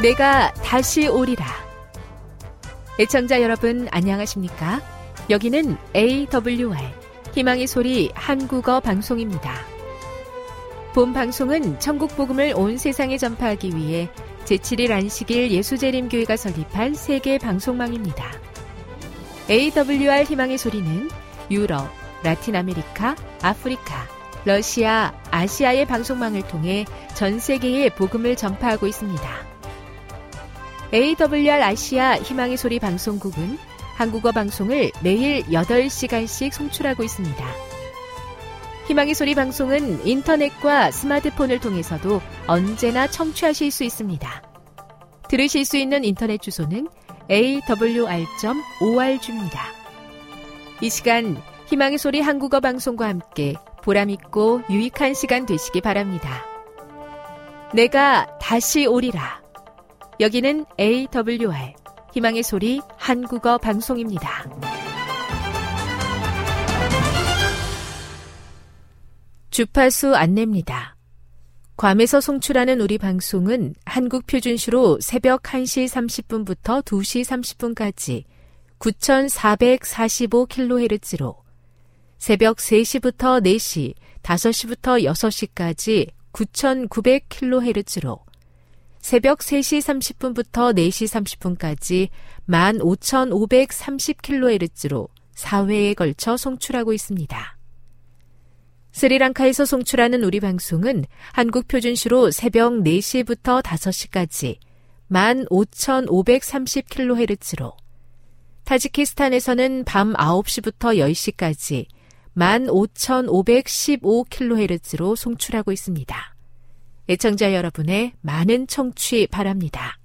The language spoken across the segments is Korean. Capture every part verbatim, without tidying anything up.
내가 다시 오리라. 애청자 여러분 안녕하십니까? 여기는 에이더블유알 희망의 소리 한국어 방송입니다. 본 방송은 천국 복음을 온 세상에 전파하기 위해 제칠 일 안식일 예수재림교회가 설립한 세계 방송망입니다. 에이더블유알 희망의 소리는 유럽, 라틴 아메리카, 아프리카, 러시아, 아시아의 방송망을 통해 전 세계에 복음을 전파하고 있습니다. 에이더블유알 아시아 희망의 소리 방송국은 한국어 방송을 매일 여덟 시간씩 송출하고 있습니다. 희망의 소리 방송은 인터넷과 스마트폰을 통해서도 언제나 청취하실 수 있습니다. 들으실 수 있는 인터넷 주소는 에이더블유알 닷 오알지입니다. 이 시간 희망의 소리 한국어 방송과 함께 보람있고 유익한 시간 되시기 바랍니다. 내가 다시 오리라. 여기는 에이더블유알 희망의 소리 한국어 방송입니다. 주파수 안내입니다. 괌에서 송출하는 우리 방송은 한국 표준시로 새벽 한 시 삼십 분부터 두 시 삼십 분까지 구천사백사십오 킬로헤르츠로, 새벽 세 시부터 네 시, 다섯 시부터 여섯 시까지 구천구백 킬로헤르츠로, 새벽 세 시 삼십 분부터 네 시 삼십 분까지 만 오천오백삼십 킬로헤르츠로 사 회에 걸쳐 송출하고 있습니다. 스리랑카에서 송출하는 우리 방송은 한국 표준시로 새벽 네 시부터 다섯 시까지 만 오천오백삼십 킬로헤르츠로, 타지키스탄에서는 밤 아홉 시부터 열 시까지 만 오천오백십오 킬로헤르츠로 송출하고 있습니다. 애청자 여러분의 많은 청취 바랍니다.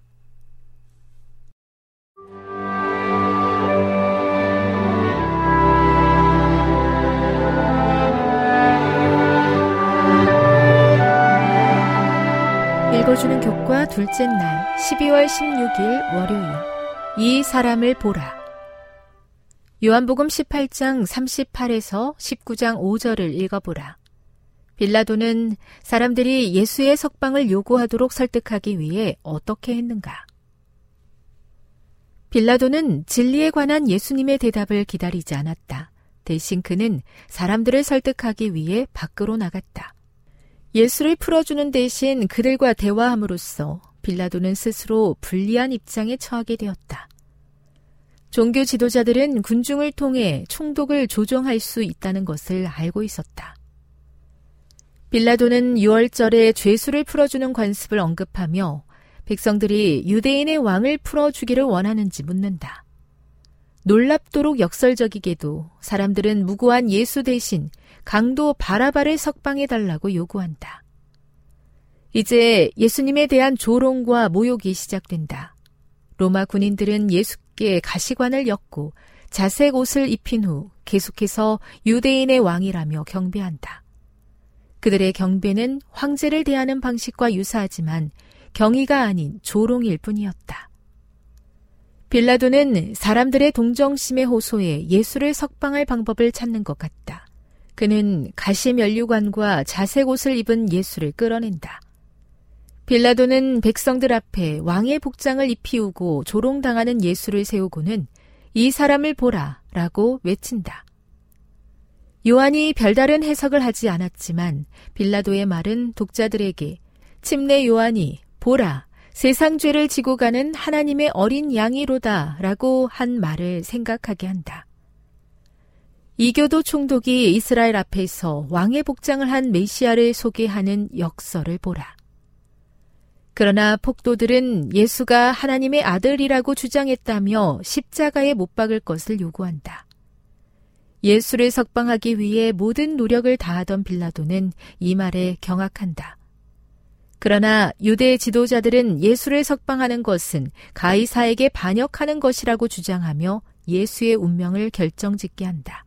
읽어주는 교과 둘째 날 십이월 십육일 월요일. 이 사람을 보라. 요한복음 십팔 장 삼십팔에서 십구 장 오 절을 읽어보라. 빌라도는 사람들이 예수의 석방을 요구하도록 설득하기 위해 어떻게 했는가? 빌라도는 진리에 관한 예수님의 대답을 기다리지 않았다. 대신 그는 사람들을 설득하기 위해 밖으로 나갔다. 예수를 풀어주는 대신 그들과 대화함으로써 빌라도는 스스로 불리한 입장에 처하게 되었다. 종교 지도자들은 군중을 통해 총독을 조종할 수 있다는 것을 알고 있었다. 빌라도는 유월절에 죄수를 풀어주는 관습을 언급하며 백성들이 유대인의 왕을 풀어주기를 원하는지 묻는다. 놀랍도록 역설적이게도 사람들은 무고한 예수 대신 강도 바라바를 석방해달라고 요구한다. 이제 예수님에 대한 조롱과 모욕이 시작된다. 로마 군인들은 예수께 가시관을 엮고 자색 옷을 입힌 후 계속해서 유대인의 왕이라며 경배한다. 그들의 경배는 황제를 대하는 방식과 유사하지만 경의가 아닌 조롱일 뿐이었다. 빌라도는 사람들의 동정심에 호소해 예수를 석방할 방법을 찾는 것 같다. 그는 가시면류관과 자색 옷을 입은 예수를 끌어낸다. 빌라도는 백성들 앞에 왕의 복장을 입히우고 조롱당하는 예수를 세우고는 이 사람을 보라 라고 외친다. 요한이 별다른 해석을 하지 않았지만 빌라도의 말은 독자들에게 침례 요한이 보라, 세상 죄를 지고 가는 하나님의 어린 양이로다 라고 한 말을 생각하게 한다. 이교도 총독이 이스라엘 앞에서 왕의 복장을 한 메시아를 소개하는 역설을 보라. 그러나 폭도들은 예수가 하나님의 아들이라고 주장했다며 십자가에 못 박을 것을 요구한다. 예수를 석방하기 위해 모든 노력을 다하던 빌라도는 이 말에 경악한다. 그러나 유대 지도자들은 예수를 석방하는 것은 가이사에게 반역하는 것이라고 주장하며 예수의 운명을 결정짓게 한다.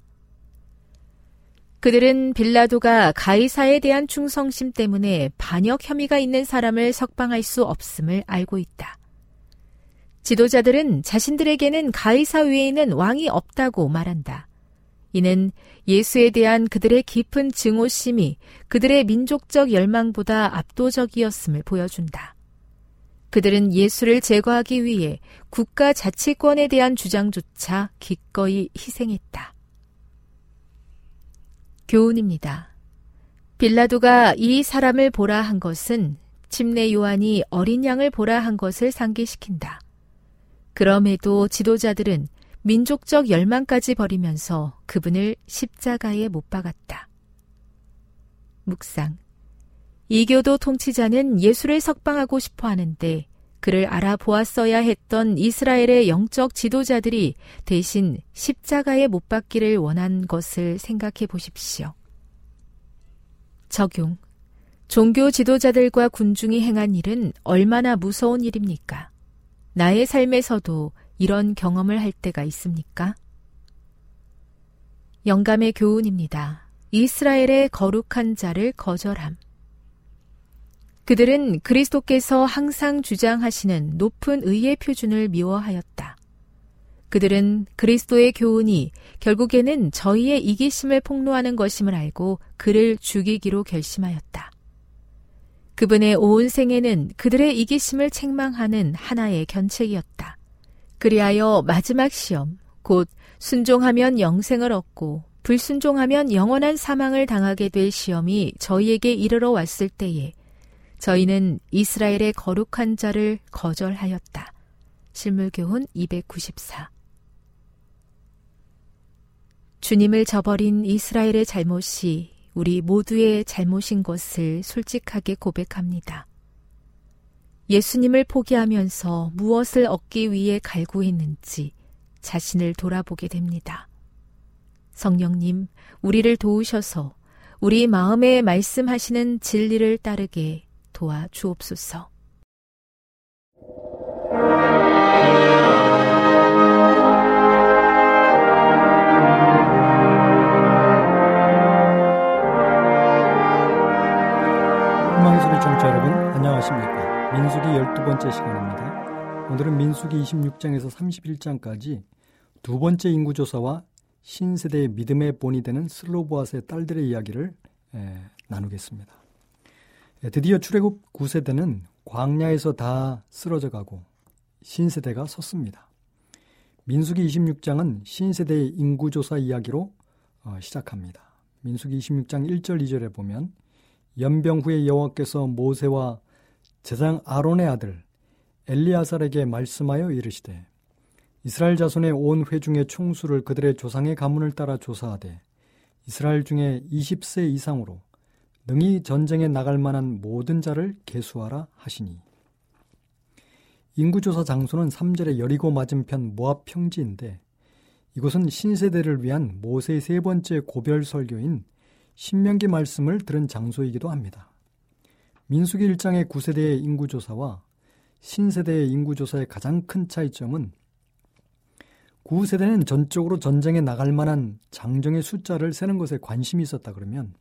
그들은 빌라도가 가이사에 대한 충성심 때문에 반역 혐의가 있는 사람을 석방할 수 없음을 알고 있다. 지도자들은 자신들에게는 가이사 외에는 왕이 없다고 말한다. 이는 예수에 대한 그들의 깊은 증오심이 그들의 민족적 열망보다 압도적이었음을 보여준다. 그들은 예수를 제거하기 위해 국가 자치권에 대한 주장조차 기꺼이 희생했다. 교훈입니다. 빌라도가 이 사람을 보라 한 것은 침례 요한이 어린 양을 보라 한 것을 상기시킨다. 그럼에도 지도자들은 민족적 열망까지 버리면서 그분을 십자가에 못 박았다. 묵상. 이교도 통치자는 예수를 석방하고 싶어 하는데 그를 알아보았어야 했던 이스라엘의 영적 지도자들이 대신 십자가에 못 박기를 원한 것을 생각해 보십시오. 적용. 종교 지도자들과 군중이 행한 일은 얼마나 무서운 일입니까? 나의 삶에서도 이런 경험을 할 때가 있습니까? 영감의 교훈입니다. 이스라엘의 거룩한 자를 거절함. 그들은 그리스도께서 항상 주장하시는 높은 의의 표준을 미워하였다. 그들은 그리스도의 교훈이 결국에는 저희의 이기심을 폭로하는 것임을 알고 그를 죽이기로 결심하였다. 그분의 온 생애는 그들의 이기심을 책망하는 하나의 견책이었다. 그리하여 마지막 시험, 곧 순종하면 영생을 얻고 불순종하면 영원한 사망을 당하게 될 시험이 저희에게 이르러 왔을 때에 저희는 이스라엘의 거룩한 자를 거절하였다. 실물교훈 이백구십사. 주님을 저버린 이스라엘의 잘못이 우리 모두의 잘못인 것을 솔직하게 고백합니다. 예수님을 포기하면서 무엇을 얻기 위해 갈구했는지 자신을 돌아보게 됩니다. 성령님, 우리를 도우셔서 우리 마음에 말씀하시는 진리를 따르게 도와 주옵소서. 희망의 청취자 여러분, 안녕하십니까? 민수기 열두 번째 시간입니다. 오늘은 민수기 이십육 장에서 삼십일 장까지 두 번째 인구조사와 신세대의 믿음의 본이 되는 슬로보앗의 딸들의 이야기를 에, 나누겠습니다. 에, 드디어 출애굽 구 세대는 광야에서 다 쓰러져가고 신세대가 섰습니다. 민수기 이십육 장은 신세대의 인구조사 이야기로 어, 시작합니다. 민수기 이십육 장 일 절 이 절에 보면 연병 후에 여호와께서 모세와 제사장 아론의 아들 엘리아살에게 말씀하여 이르시되 이스라엘 자손의 온 회중의 총수를 그들의 조상의 가문을 따라 조사하되 이스라엘 중에 이십 세 이상으로 능히 전쟁에 나갈 만한 모든 자를 계수하라 하시니. 인구조사 장소는 삼 절의 여리고 맞은편 모압 평지인데 이곳은 신세대를 위한 모세의 세 번째 고별 설교인 신명기 말씀을 들은 장소이기도 합니다. 민수기 일 장의 구 세대의 인구조사와 신세대의 인구조사의 가장 큰 차이점은 구 세대는 전적으로 전쟁에 나갈 만한 장정의 숫자를 세는 것에 관심이 있었다 그러면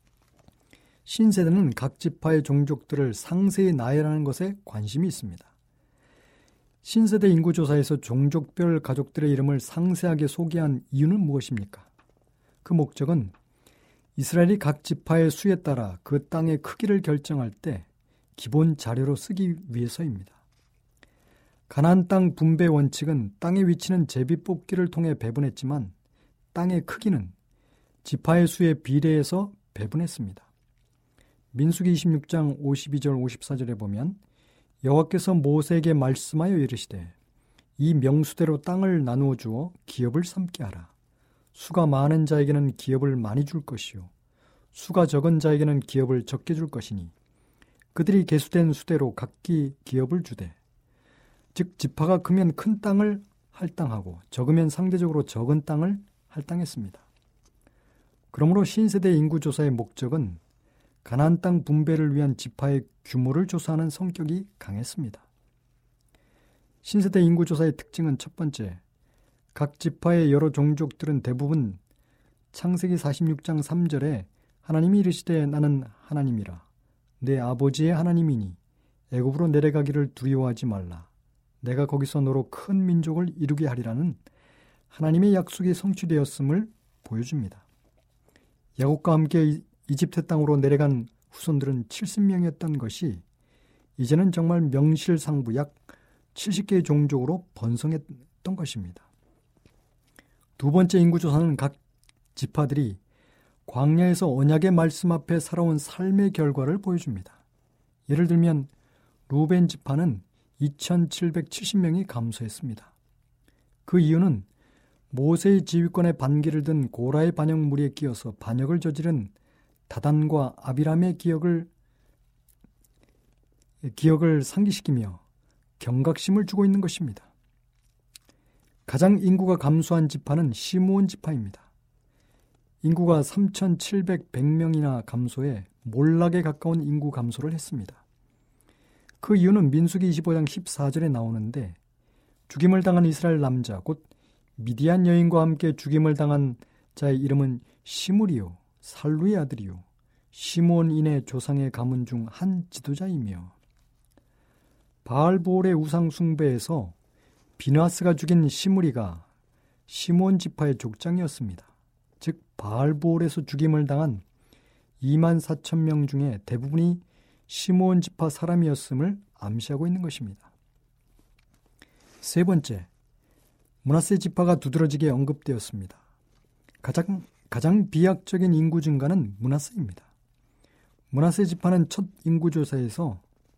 신세대는 각 지파의 종족들을 상세히 나열하는 것에 관심이 있습니다. 신세대 인구조사에서 종족별 가족들의 이름을 상세하게 소개한 이유는 무엇입니까? 그 목적은 이스라엘이 각 지파의 수에 따라 그 땅의 크기를 결정할 때 기본 자료로 쓰기 위해서입니다. 가나안 땅 분배 원칙은 땅의 위치는 제비 뽑기를 통해 배분했지만 땅의 크기는 지파의 수에 비례해서 배분했습니다. 민수기 이십육 장 오십이 절 오십사 절에 보면 여호와께서 모세에게 말씀하여 이르시되 이 명수대로 땅을 나누어 주어 기업을 삼게 하라. 수가 많은 자에게는 기업을 많이 줄 것이요 수가 적은 자에게는 기업을 적게 줄 것이니 그들이 계수된 수대로 각기 기업을 주되 즉 지파가 크면 큰 땅을 할당하고 적으면 상대적으로 적은 땅을 할당했습니다. 그러므로 신세대 인구조사의 목적은 가나안 땅 분배를 위한 지파의 규모를 조사하는 성격이 강했습니다. 신세대 인구조사의 특징은 첫 번째, 각 지파의 여러 종족들은 대부분 창세기 사십육 장 삼 절에 하나님이 이르시되 나는 하나님이라 내 아버지의 하나님이니 애굽으로 내려가기를 두려워하지 말라 내가 거기서 너로 큰 민족을 이루게 하리라는 하나님의 약속이 성취되었음을 보여줍니다. 야곱과 함께 이집트 땅으로 내려간 후손들은 칠십 명이었던 것이 이제는 정말 명실상부 약 칠십 개의 종족으로 번성했던 것입니다. 두 번째 인구조사는 각 지파들이 광야에서 언약의 말씀 앞에 살아온 삶의 결과를 보여줍니다. 예를 들면 루벤 지파는 이천칠백칠십 명이 감소했습니다. 그 이유는 모세의 지휘권의 반기를 든 고라의 반역 무리에 끼어서 반역을 저지른 다단과 아비람의 기억을 기억을 상기시키며 경각심을 주고 있는 것입니다. 가장 인구가 감소한 지파는 시므온 지파입니다. 인구가 삼천칠백 명이나 감소해 몰락에 가까운 인구 감소를 했습니다. 그 이유는 민수기 이십오 장 십사 절에 나오는데 죽임을 당한 이스라엘 남자 곧 미디안 여인과 함께 죽임을 당한 자의 이름은 시므리요 살루의 아들이요 시므온인의 조상의 가문 중 한 지도자이며 바알보올의 우상 숭배에서 비느하스가 죽인 시므리가 시므온 지파의 족장이었습니다. 즉 바알보올에서 죽임을 당한 이만 사천 명 중에 대부분이 시므온 지파 사람이었음을 암시하고 있는 것입니다. 세 번째, 므낫세 지파가 두드러지게 언급되었습니다. 가장, 가장 비약적인 인구 증가는 므낫세입니다. 므낫세 지파는 첫 인구조사에서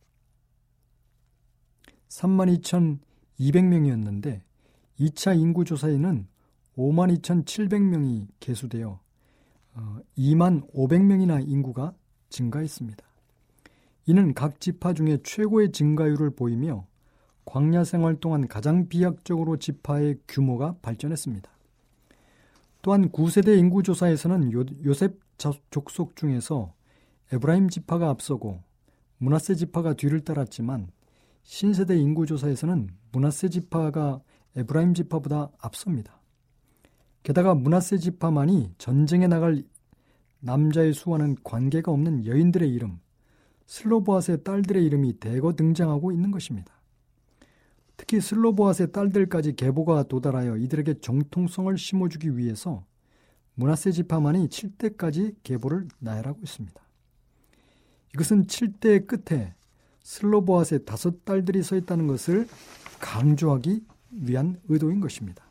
삼만 이천이백 명이었는데 이 차 인구조사에는 오만 이천칠백 명이 계수되어 이만 오백 명이나 인구가 증가했습니다. 이는 각 지파 중에 최고의 증가율을 보이며 광야 생활 동안 가장 비약적으로 지파의 규모가 발전했습니다. 또한 구 세대 인구조사에서는 요, 요셉 족속 중에서 에브라임 지파가 앞서고 므낫세 지파가 뒤를 따랐지만 신세대 인구조사에서는 므낫세 지파가 에브라임 지파보다 앞섭니다. 게다가 므낫세 지파만이 전쟁에 나갈 남자의 수와는 관계가 없는 여인들의 이름, 슬로보앗의 딸들의 이름이 대거 등장하고 있는 것입니다. 특히 슬로보앗의 딸들까지 계보가 도달하여 이들에게 정통성을 심어주기 위해서 므낫세 지파만이 칠 대까지 계보를 나열하고 있습니다. 이것은 칠 대의 끝에 슬로보앗의 다섯 딸들이 서 있다는 것을 강조하기 위한 의도인 것입니다.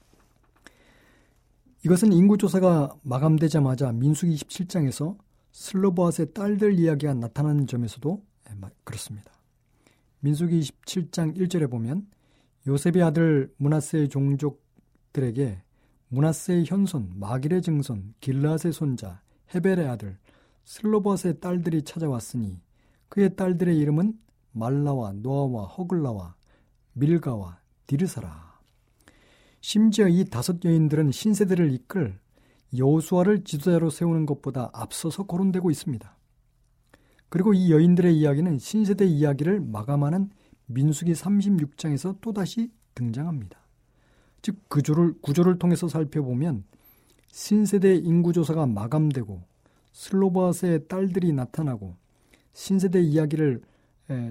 이것은 인구조사가 마감되자마자 민수기 이십칠 장에서 슬로보앗의 딸들 이야기가 나타나는 점에서도 그렇습니다. 민수기 이십칠 장 일 절에 보면 요셉의 아들 므낫세의 종족들에게 므낫세의 현손, 마길의 증손, 길르앗의 손자, 헤벨의 아들, 슬로보앗의 딸들이 찾아왔으니 그의 딸들의 이름은 말라와 노아와 허글라와 밀가와 디르사라. 심지어 이 다섯 여인들은 신세대를 이끌 여호수아를 지도자로 세우는 것보다 앞서서 거론되고 있습니다. 그리고 이 여인들의 이야기는 신세대 이야기를 마감하는 민수기 삼십육 장에서 또다시 등장합니다. 즉 구조를, 구조를 통해서 살펴보면 신세대 인구조사가 마감되고 슬로보앗의 딸들이 나타나고 신세대 이야기를 에,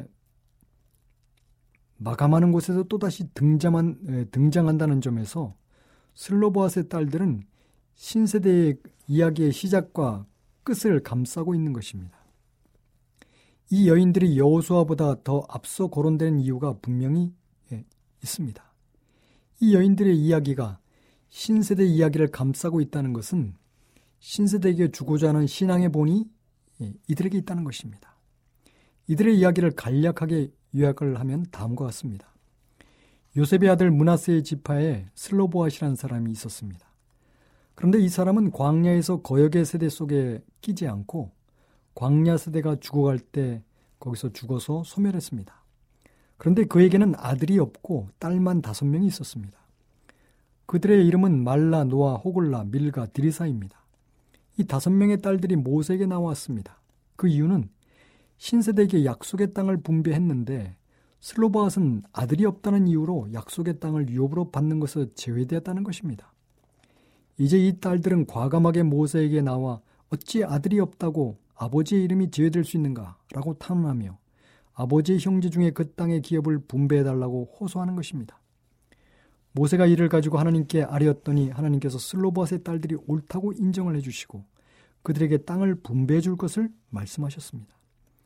마감하는 곳에서 또다시 등장한, 에, 등장한다는 점에서 슬로보앗의 딸들은 신세대의 이야기의 시작과 끝을 감싸고 있는 것입니다. 이 여인들이 여호수아보다 더 앞서 거론되는 이유가 분명히 예, 있습니다. 이 여인들의 이야기가 신세대 이야기를 감싸고 있다는 것은 신세대에게 주고자 하는 신앙의 본이 예, 이들에게 있다는 것입니다. 이들의 이야기를 간략하게 요약을 하면 다음과 같습니다. 요셉의 아들 므낫세의 지파에 슬로보앗이라는 사람이 있었습니다. 그런데 이 사람은 광야에서 거역의 세대 속에 끼지 않고 광야 세대가 죽어갈 때 거기서 죽어서 소멸했습니다. 그런데 그에게는 아들이 없고 딸만 다섯 명이 있었습니다. 그들의 이름은 말라, 노아, 호글라, 밀가, 디리사입니다. 이 다섯 명의 딸들이 모세에게 나왔습니다. 그 이유는 신세대에게 약속의 땅을 분배했는데 슬로보앗은 아들이 없다는 이유로 약속의 땅을 유업으로 받는 것을 제외되었다는 것입니다. 이제 이 딸들은 과감하게 모세에게 나와 어찌 아들이 없다고 아버지의 이름이 제외될 수 있는가 라고 탄원하며 아버지의 형제 중에 그 땅의 기업을 분배해달라고 호소하는 것입니다. 모세가 이를 가지고 하나님께 아뢰었더니 하나님께서 슬로보앗의 딸들이 옳다고 인정을 해주시고 그들에게 땅을 분배해 줄 것을 말씀하셨습니다.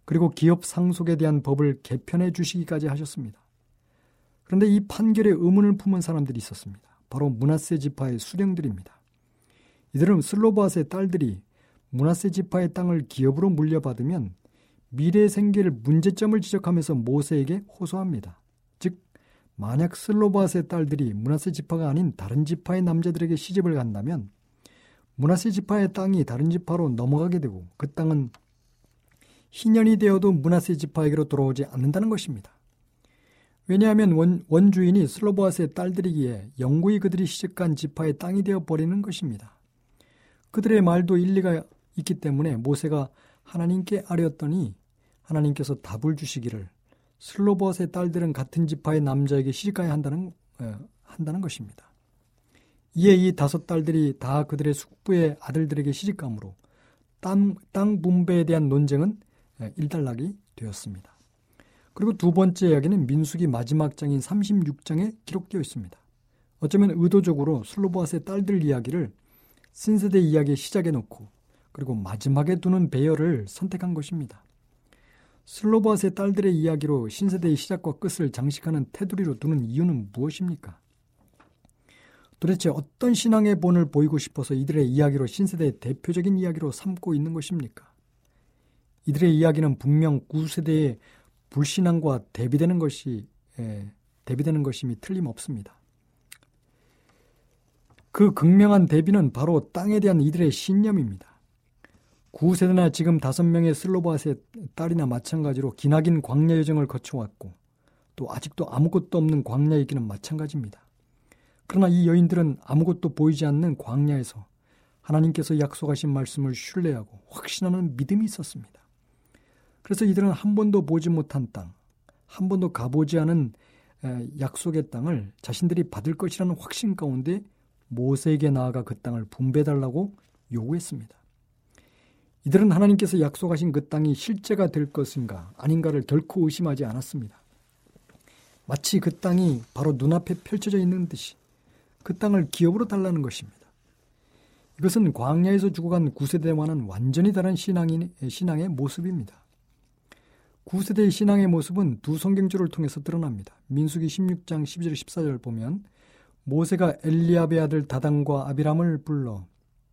그리고 기업 상속에 대한 법을 개편해 주시기까지 하셨습니다. 그런데 이 판결에 의문을 품은 사람들이 있었습니다. 바로 므낫세 지파의 수령들입니다. 이들은 슬로바앗의 딸들이 므낫세 지파의 땅을 기업으로 물려받으면 미래의 생계를 문제점을 지적하면서 모세에게 호소합니다. 즉 만약 슬로바앗의 딸들이 므낫세 지파가 아닌 다른 지파의 남자들에게 시집을 간다면 므낫세 지파의 땅이 다른 지파로 넘어가게 되고 그 땅은 희년이 되어도 므낫세 지파에게로 돌아오지 않는다는 것입니다. 왜냐하면 원, 원주인이 슬로바앗의 딸들이기에 영구히 그들이 시집간 지파의 땅이 되어버리는 것입니다. 그들의 말도 일리가 있기 때문에 모세가 하나님께 아뢰었더니 하나님께서 답을 주시기를 슬로바앗의 딸들은 같은 지파의 남자에게 시집가야 한다는, 어, 한다는 것입니다. 이에 이 다섯 딸들이 다 그들의 숙부의 아들들에게 시집가므로 땅, 땅 분배에 대한 논쟁은 일단락이 되었습니다. 그리고 두 번째 이야기는 민수기 마지막 장인 삼십육 장에 기록되어 있습니다. 어쩌면 의도적으로 슬로바앗의 딸들 이야기를 신세대 이야기의 시작에 놓고 그리고 마지막에 두는 배열을 선택한 것입니다. 슬로바앗의 딸들의 이야기로 신세대의 시작과 끝을 장식하는 테두리로 두는 이유는 무엇입니까? 도대체 어떤 신앙의 본을 보이고 싶어서 이들의 이야기로 신세대의 대표적인 이야기로 삼고 있는 것입니까? 이들의 이야기는 분명 구세대의 불신앙과 대비되는 것이 에, 대비되는 것임이 틀림없습니다. 그 극명한 대비는 바로 땅에 대한 이들의 신념입니다. 구세대나 지금 다섯 명의 슬로바앗의 딸이나 마찬가지로 기나긴 광야 여정을 거쳐왔고 또 아직도 아무것도 없는 광야의 길은 마찬가지입니다. 그러나 이 여인들은 아무것도 보이지 않는 광야에서 하나님께서 약속하신 말씀을 신뢰하고 확신하는 믿음이 있었습니다. 그래서 이들은 한 번도 보지 못한 땅, 한 번도 가보지 않은 약속의 땅을 자신들이 받을 것이라는 확신 가운데 모세에게 나아가 그 땅을 분배해달라고 요구했습니다. 이들은 하나님께서 약속하신 그 땅이 실제가 될 것인가 아닌가를 결코 의심하지 않았습니다. 마치 그 땅이 바로 눈앞에 펼쳐져 있는 듯이 그 땅을 기업으로 달라는 것입니다. 이것은 광야에서 죽어간 구세대와는 완전히 다른 신앙인, 신앙의 모습입니다. 구세대의 신앙의 모습은 두 성경줄을 통해서 드러납니다. 민수기 십육 장 십이 절 십사 절 보면 모세가 엘리압의 아들 다단과 아비람을 불러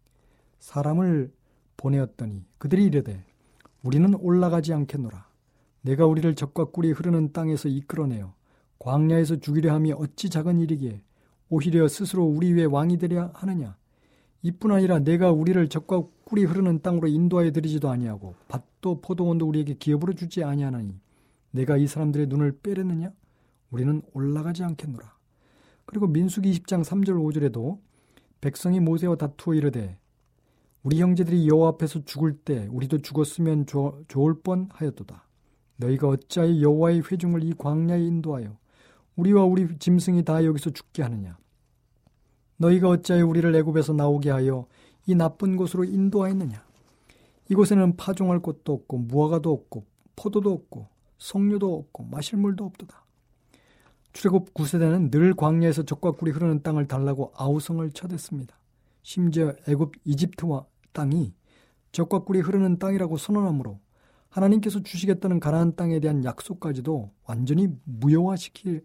사람을 보내었더니 그들이 이르되 우리는 올라가지 않겠노라. 내가 우리를 적과 꿀이 흐르는 땅에서 이끌어내어 광야에서 죽이려 함이 어찌 작은 일이기에 오히려 스스로 우리 위에 왕이 되려 하느냐. 이뿐 아니라 내가 우리를 적과 꿀이 흐르는 땅으로 인도하여 드리지도 아니하고 밭도 포도원도 우리에게 기업으로 주지 아니하나니 내가 이 사람들의 눈을 빼려느냐? 우리는 올라가지 않겠노라. 그리고 민수기 이십 장 삼 절 오 절에도 백성이 모세와 다투어 이르되 우리 형제들이 여호와 앞에서 죽을 때 우리도 죽었으면 조, 좋을 뻔하였도다. 너희가 어찌하여 여호와의 회중을 이 광야에 인도하여 우리와 우리 짐승이 다 여기서 죽게 하느냐. 너희가 어찌하여 우리를 애굽에서 나오게 하여 이 나쁜 곳으로 인도하였느냐. 이곳에는 파종할 곳도 없고 무화과도 없고 포도도 없고 석류도 없고 마실 물도 없도다. 출애굽 구 세대는 늘 광야에서 적과 꿀이 흐르는 땅을 달라고 아우성을 쳐댔습니다. 심지어 애굽 이집트와 땅이 적과 꿀이 흐르는 땅이라고 선언하므로 하나님께서 주시겠다는 가나안 땅에 대한 약속까지도 완전히 무효화시키기를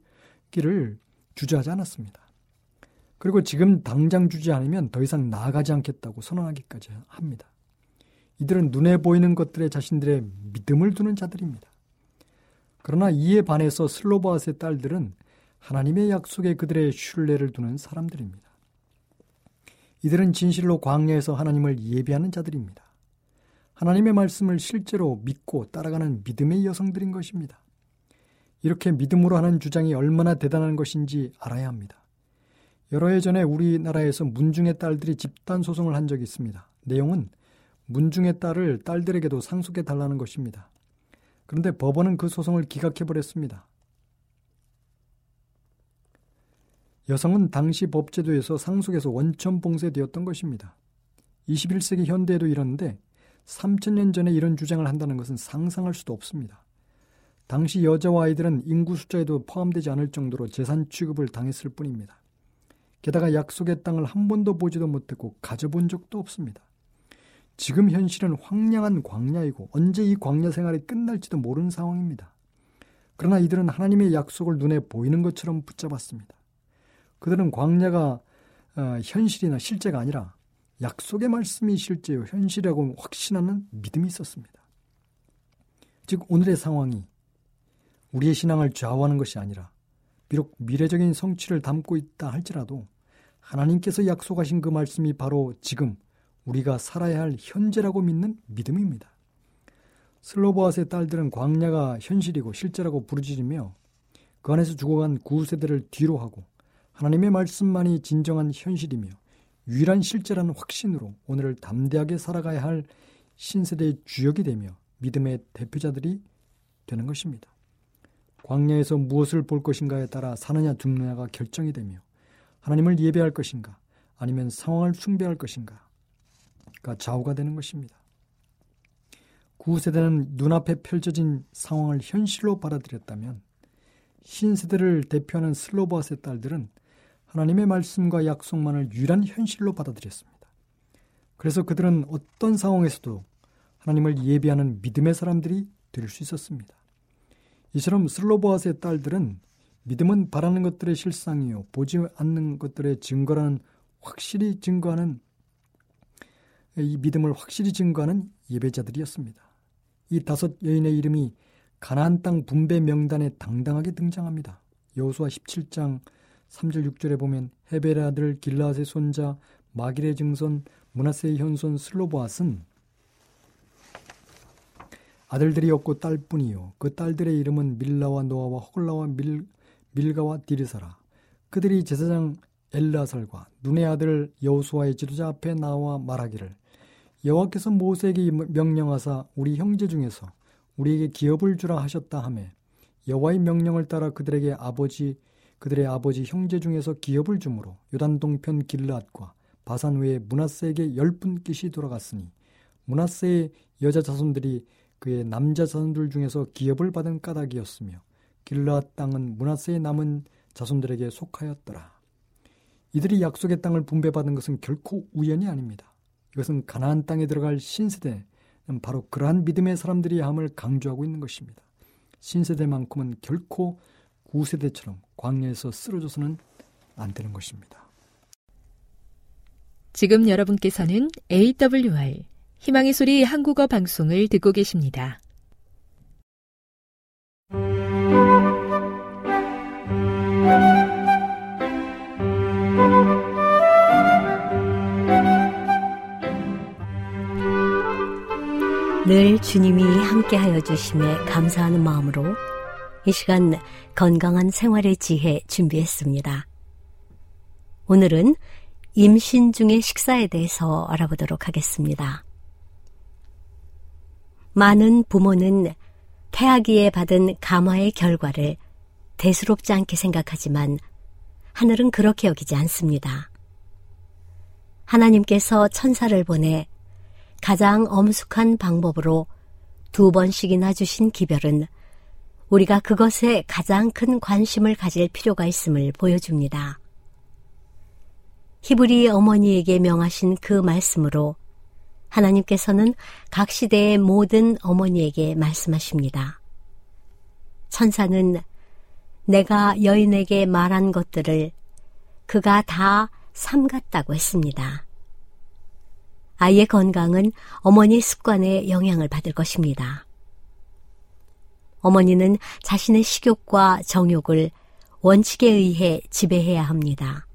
주저하지 않았습니다. 그리고 지금 당장 주지 않으면 더 이상 나아가지 않겠다고 선언하기까지 합니다. 이들은 눈에 보이는 것들에 자신들의 믿음을 두는 자들입니다. 그러나 이에 반해서 슬로바앗의 딸들은 하나님의 약속에 그들의 신뢰를 두는 사람들입니다. 이들은 진실로 광야에서 하나님을 예배하는 자들입니다. 하나님의 말씀을 실제로 믿고 따라가는 믿음의 여성들인 것입니다. 이렇게 믿음으로 하는 주장이 얼마나 대단한 것인지 알아야 합니다. 여러 해 전에 우리나라에서 문중의 딸들이 집단 소송을 한 적이 있습니다. 내용은 문중의 딸을 딸들에게도 상속해달라는 것입니다. 그런데 법원은 그 소송을 기각해버렸습니다. 여성은 당시 법제도에서 상속에서 원천 봉쇄되었던 것입니다. 이십일 세기 현대에도 이러는데 삼천 년 전에 이런 주장을 한다는 것은 상상할 수도 없습니다. 당시 여자와 아이들은 인구 숫자에도 포함되지 않을 정도로 재산 취급을 당했을 뿐입니다. 게다가 약속의 땅을 한 번도 보지도 못했고 가져본 적도 없습니다. 지금 현실은 황량한 광야이고 언제 이 광야 생활이 끝날지도 모르는 상황입니다. 그러나 이들은 하나님의 약속을 눈에 보이는 것처럼 붙잡았습니다. 그들은 광야가 어, 현실이나 실제가 아니라 약속의 말씀이 실제요 현실이라고 확신하는 믿음이 있었습니다. 즉 오늘의 상황이 우리의 신앙을 좌우하는 것이 아니라 비록 미래적인 성취를 담고 있다 할지라도 하나님께서 약속하신 그 말씀이 바로 지금 우리가 살아야 할 현재라고 믿는 믿음입니다. 슬로보앗의 딸들은 광야가 현실이고 실제라고 부르짖으며 그 안에서 죽어간 구세대를 뒤로하고 하나님의 말씀만이 진정한 현실이며 유일한 실제라는 확신으로 오늘을 담대하게 살아가야 할 신세대의 주역이 되며 믿음의 대표자들이 되는 것입니다. 광야에서 무엇을 볼 것인가에 따라 사느냐 죽느냐가 결정이 되며 하나님을 예배할 것인가 아니면 상황을 숭배할 것인가가 좌우가 되는 것입니다. 구세대는 눈앞에 펼쳐진 상황을 현실로 받아들였다면 신세대를 대표하는 슬로보앗의 딸들은 하나님의 말씀과 약속만을 유일한 현실로 받아들였습니다. 그래서 그들은 어떤 상황에서도 하나님을 예배하는 믿음의 사람들이 될 수 있었습니다. 이처럼 슬로보앗의 딸들은 믿음은 바라는 것들의 실상이요 보지 않는 것들의 증거라는 확실히 증거하는 이 믿음을 확실히 증거하는 예배자들이었습니다. 이 다섯 여인의 이름이 가나안 땅 분배 명단에 당당하게 등장합니다. 여호수아 십칠 장 삼 절 육 절에 보면 헤벨의 아들 길르앗의 손자 마길의 증손 므낫세의 현손 슬로보앗은 아들들이 없고 딸뿐이요 그 딸들의 이름은 밀라와 노아와 호글라와 밀, 밀가와 디르사라. 그들이 제사장 엘르아살과 눈의 아들 여호수아의 지도자 앞에 나와 말하기를 여호와께서 모세에게 명령하사 우리 형제 중에서 우리에게 기업을 주라 하셨다 하매 여호와의 명령을 따라 그들에게 아버지 그들의 아버지 형제 중에서 기업을 주므로 요단 동편 길르앗과 바산 외에 므낫세에게 열 분깃이 돌아갔으니 므낫세의 여자 자손들이 그의 남자 자손들 중에서 기업을 받은 까닭이었으며 길르앗 땅은 므낫세의 남은 자손들에게 속하였더라. 이들이 약속의 땅을 분배받은 것은 결코 우연이 아닙니다. 이것은 가나안 땅에 들어갈 신세대는 바로 그러한 믿음의 사람들이 함을 강조하고 있는 것입니다. 신세대만큼은 결코 구세대처럼 광야에서 쓰러져서는 안 되는 것입니다. 지금 여러분께서는 에이더블유알 희망의 소리 한국어 방송을 듣고 계십니다. 늘 주님이 함께하여 주심에 감사하는 마음으로 이 시간 건강한 생활의 지혜 준비했습니다. 오늘은 임신 중의 식사에 대해서 알아보도록 하겠습니다. 많은 부모는 태아기에 받은 감화의 결과를 대수롭지 않게 생각하지만 하늘은 그렇게 여기지 않습니다. 하나님께서 천사를 보내 가장 엄숙한 방법으로 두 번씩이나 주신 기별은 우리가 그것에 가장 큰 관심을 가질 필요가 있음을 보여줍니다. 히브리 어머니에게 명하신 그 말씀으로 하나님께서는 각 시대의 모든 어머니에게 말씀하십니다. 천사는 내가 여인에게 말한 것들을 그가 다 삼갔다고 했습니다. 아이의 건강은 어머니 습관에 영향을 받을 것입니다. 어머니는 자신의 식욕과 정욕을 원칙에 의해 지배해야 합니다.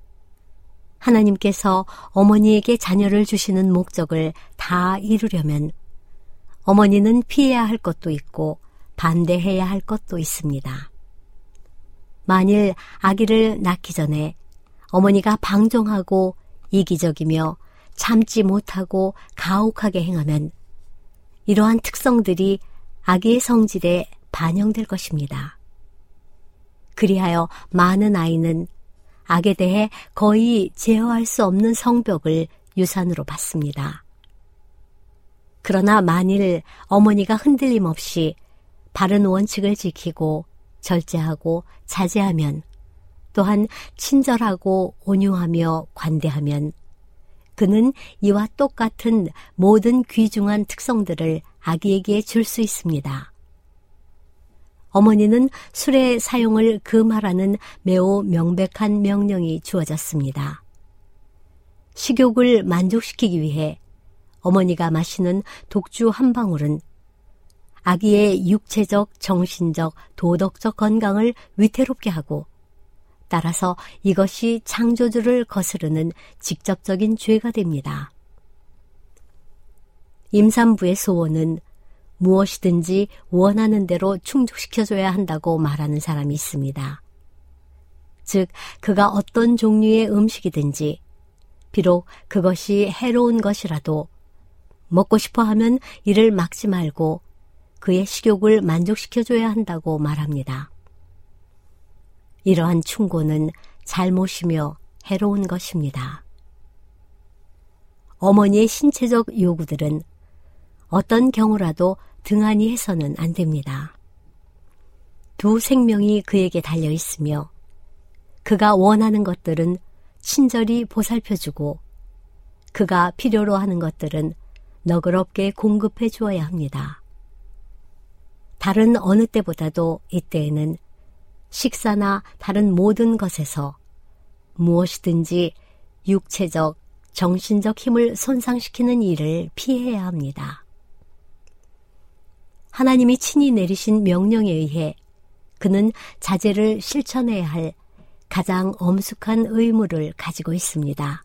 하나님께서 어머니에게 자녀를 주시는 목적을 다 이루려면 어머니는 피해야 할 것도 있고 반대해야 할 것도 있습니다. 만일 아기를 낳기 전에 어머니가 방종하고 이기적이며 참지 못하고 가혹하게 행하면 이러한 특성들이 아기의 성질에 반영될 것입니다. 그리하여 많은 아이는 악에 대해 거의 제어할 수 없는 성벽을 유산으로 받습니다. 그러나 만일 어머니가 흔들림 없이 바른 원칙을 지키고 절제하고 자제하면 또한 친절하고 온유하며 관대하면 그는 이와 똑같은 모든 귀중한 특성들을 아기에게 줄 수 있습니다. 어머니는 술의 사용을 금하라는 매우 명백한 명령이 주어졌습니다. 식욕을 만족시키기 위해 어머니가 마시는 독주 한 방울은 아기의 육체적, 정신적, 도덕적 건강을 위태롭게 하고 따라서 이것이 창조주를 거스르는 직접적인 죄가 됩니다. 임산부의 소원은 무엇이든지 원하는 대로 충족시켜줘야 한다고 말하는 사람이 있습니다. 즉, 그가 어떤 종류의 음식이든지 비록 그것이 해로운 것이라도 먹고 싶어 하면 이를 막지 말고 그의 식욕을 만족시켜줘야 한다고 말합니다. 이러한 충고는 잘못이며 해로운 것입니다. 어머니의 신체적 요구들은 어떤 경우라도 등한히 해서는 안 됩니다. 두 생명이 그에게 달려 있으며 그가 원하는 것들은 친절히 보살펴주고 그가 필요로 하는 것들은 너그럽게 공급해 주어야 합니다. 다른 어느 때보다도 이때에는 식사나 다른 모든 것에서 무엇이든지 육체적, 정신적 힘을 손상시키는 일을 피해야 합니다. 하나님이 친히 내리신 명령에 의해 그는 자제를 실천해야 할 가장 엄숙한 의무를 가지고 있습니다.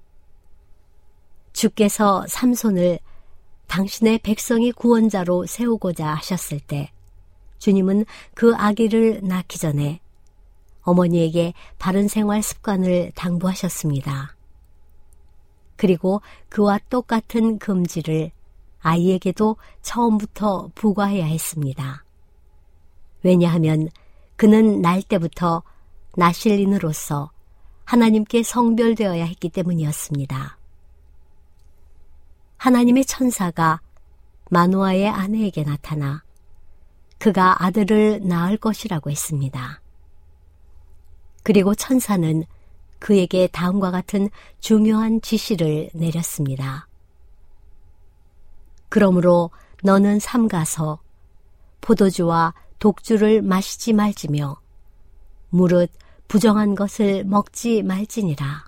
주께서 삼손을 당신의 백성의 구원자로 세우고자 하셨을 때 주님은 그 아기를 낳기 전에 어머니에게 바른 생활 습관을 당부하셨습니다. 그리고 그와 똑같은 금지를 아이에게도 처음부터 부과해야 했습니다. 왜냐하면 그는 날 때부터 나실린으로서 하나님께 성별되어야 했기 때문이었습니다. 하나님의 천사가 마노아의 아내에게 나타나 그가 아들을 낳을 것이라고 했습니다. 그리고 천사는 그에게 다음과 같은 중요한 지시를 내렸습니다. 그러므로 너는 삼가서 포도주와 독주를 마시지 말지며 무릇 부정한 것을 먹지 말지니라.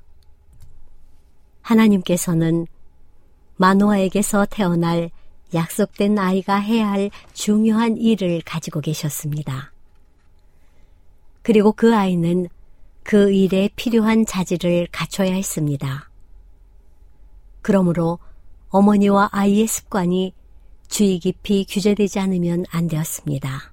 하나님께서는 마노아에게서 태어날 약속된 아이가 해야 할 중요한 일을 가지고 계셨습니다. 그리고 그 아이는 그 일에 필요한 자질을 갖춰야 했습니다. 그러므로 어머니와 아이의 습관이 주의 깊이 규제되지 않으면 안 되었습니다.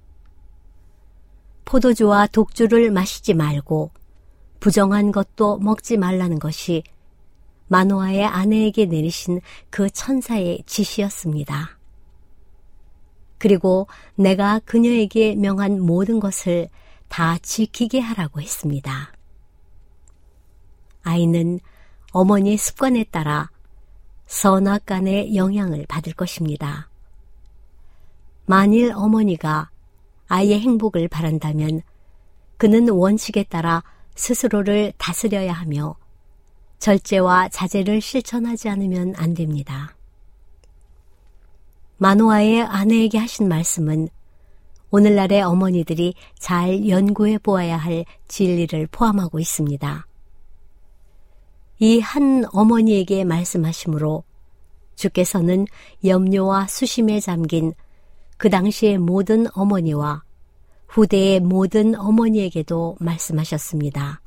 포도주와 독주를 마시지 말고 부정한 것도 먹지 말라는 것이 마노아의 아내에게 내리신 그 천사의 지시였습니다. 그리고 내가 그녀에게 명한 모든 것을 다 지키게 하라고 했습니다. 아이는 어머니의 습관에 따라 선악간의 영향을 받을 것입니다. 만일 어머니가 아이의 행복을 바란다면 그는 원칙에 따라 스스로를 다스려야 하며 절제와 자제를 실천하지 않으면 안 됩니다. 마노아의 아내에게 하신 말씀은 오늘날의 어머니들이 잘 연구해 보아야 할 진리를 포함하고 있습니다. 이 한 어머니에게 말씀하심으로 주께서는 염려와 수심에 잠긴 그 당시의 모든 어머니와 후대의 모든 어머니에게도 말씀하셨습니다.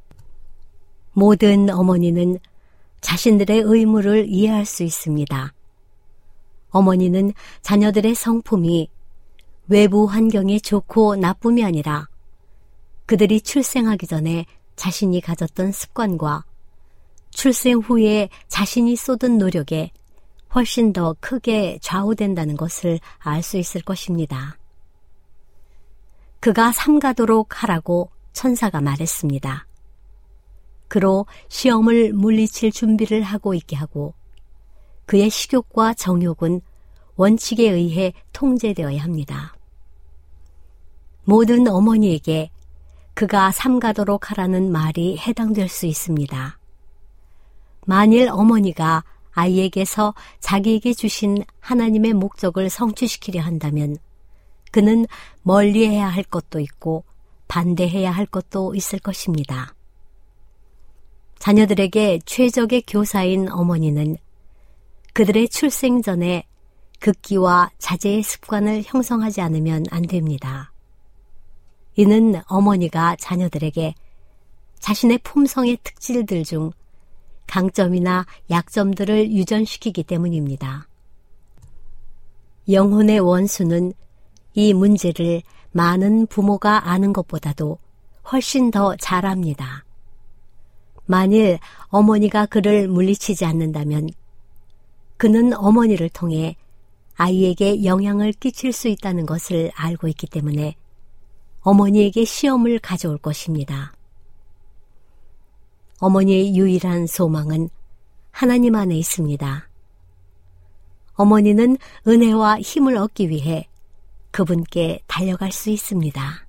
모든 어머니는 자신들의 의무를 이해할 수 있습니다. 어머니는 자녀들의 성품이 외부 환경이 좋고 나쁨이 아니라 그들이 출생하기 전에 자신이 가졌던 습관과 출생 후에 자신이 쏟은 노력에 훨씬 더 크게 좌우된다는 것을 알 수 있을 것입니다. 그가 삼가도록 하라고 천사가 말했습니다. 그로 시험을 물리칠 준비를 하고 있게 하고 그의 식욕과 정욕은 원칙에 의해 통제되어야 합니다. 모든 어머니에게 그가 삼가도록 하라는 말이 해당될 수 있습니다. 만일 어머니가 아이에게서 자기에게 주신 하나님의 목적을 성취시키려 한다면 그는 멀리해야 할 것도 있고 반대해야 할 것도 있을 것입니다. 자녀들에게 최적의 교사인 어머니는 그들의 출생 전에 극기와 자제의 습관을 형성하지 않으면 안 됩니다. 이는 어머니가 자녀들에게 자신의 품성의 특질들 중 강점이나 약점들을 유전시키기 때문입니다. 영혼의 원수는 이 문제를 많은 부모가 아는 것보다도 훨씬 더 잘 압니다. 만일 어머니가 그를 물리치지 않는다면 그는 어머니를 통해 아이에게 영향을 끼칠 수 있다는 것을 알고 있기 때문에 어머니에게 시험을 가져올 것입니다. 어머니의 유일한 소망은 하나님 안에 있습니다. 어머니는 은혜와 힘을 얻기 위해 그분께 달려갈 수 있습니다.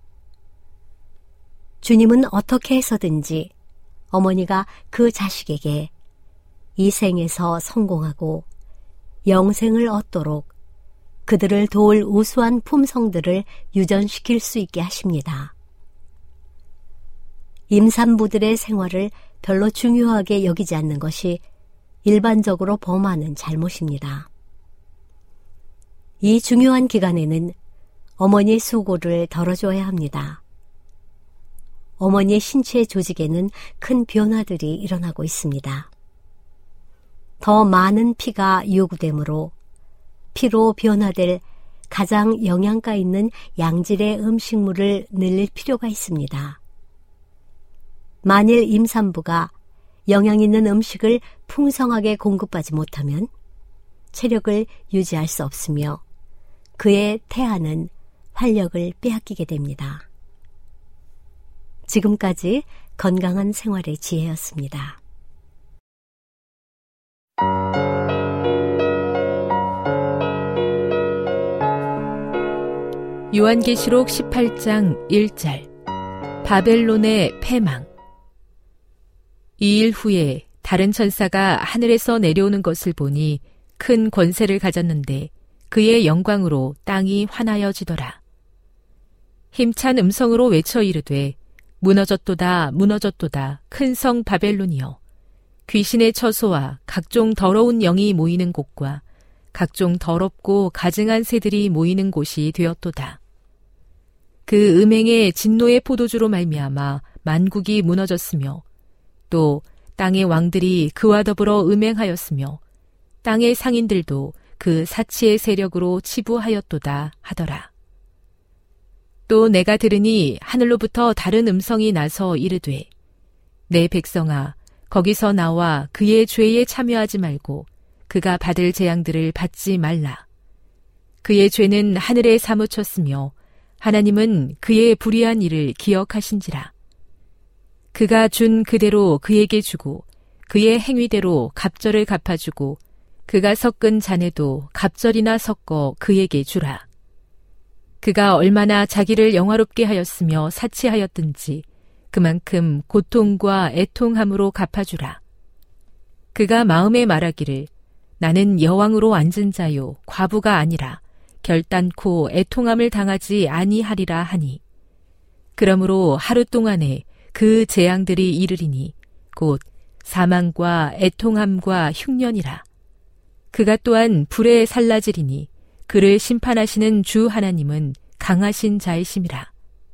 주님은 어떻게 해서든지 어머니가 그 자식에게 이 생에서 성공하고 영생을 얻도록 그들을 도울 우수한 품성들을 유전시킬 수 있게 하십니다. 임산부들의 생활을 별로 중요하게 여기지 않는 것이 일반적으로 범하는 잘못입니다. 이 중요한 기간에는 어머니의 수고를 덜어줘야 합니다. 어머니의 신체 조직에는 큰 변화들이 일어나고 있습니다. 더 많은 피가 요구되므로 피로 변화될 가장 영양가 있는 양질의 음식물을 늘릴 필요가 있습니다. 만일 임산부가 영양 있는 음식을 풍성하게 공급하지 못하면 체력을 유지할 수 없으며 그의 태아는 활력을 빼앗기게 됩니다. 지금까지 건강한 생활의 지혜였습니다. 요한계시록 십팔 장 일 절 바벨론의 패망. 이 일 후에 다른 천사가 하늘에서 내려오는 것을 보니 큰 권세를 가졌는데 그의 영광으로 땅이 환하여지더라. 힘찬 음성으로 외쳐 이르되 무너졌도다 무너졌도다 큰 성 바벨론이여, 귀신의 처소와 각종 더러운 영이 모이는 곳과 각종 더럽고 가증한 새들이 모이는 곳이 되었도다. 그 음행의 진노의 포도주로 말미암아 만국이 무너졌으며 또 땅의 왕들이 그와 더불어 음행하였으며 땅의 상인들도 그 사치의 세력으로 치부하였도다 하더라. 또 내가 들으니 하늘로부터 다른 음성이 나서 이르되 내 백성아, 거기서 나와 그의 죄에 참여하지 말고 그가 받을 재앙들을 받지 말라. 그의 죄는 하늘에 사무쳤으며 하나님은 그의 불의한 일을 기억하신지라. 그가 준 그대로 그에게 주고 그의 행위대로 갑절을 갚아주고 그가 섞은 잔에도 갑절이나 섞어 그에게 주라. 그가 얼마나 자기를 영화롭게 하였으며 사치하였든지 그만큼 고통과 애통함으로 갚아주라. 그가 마음에 말하기를 나는 여왕으로 앉은 자요 과부가 아니라 결단코 애통함을 당하지 아니하리라 하니, 그러므로 하루 동안에 그 재앙들이 이르리니 곧 사망과 애통함과 흉년이라. 그가 또한 불에 살라지리니 그를 심판하시는 주 하나님은 강하신 자이심이라.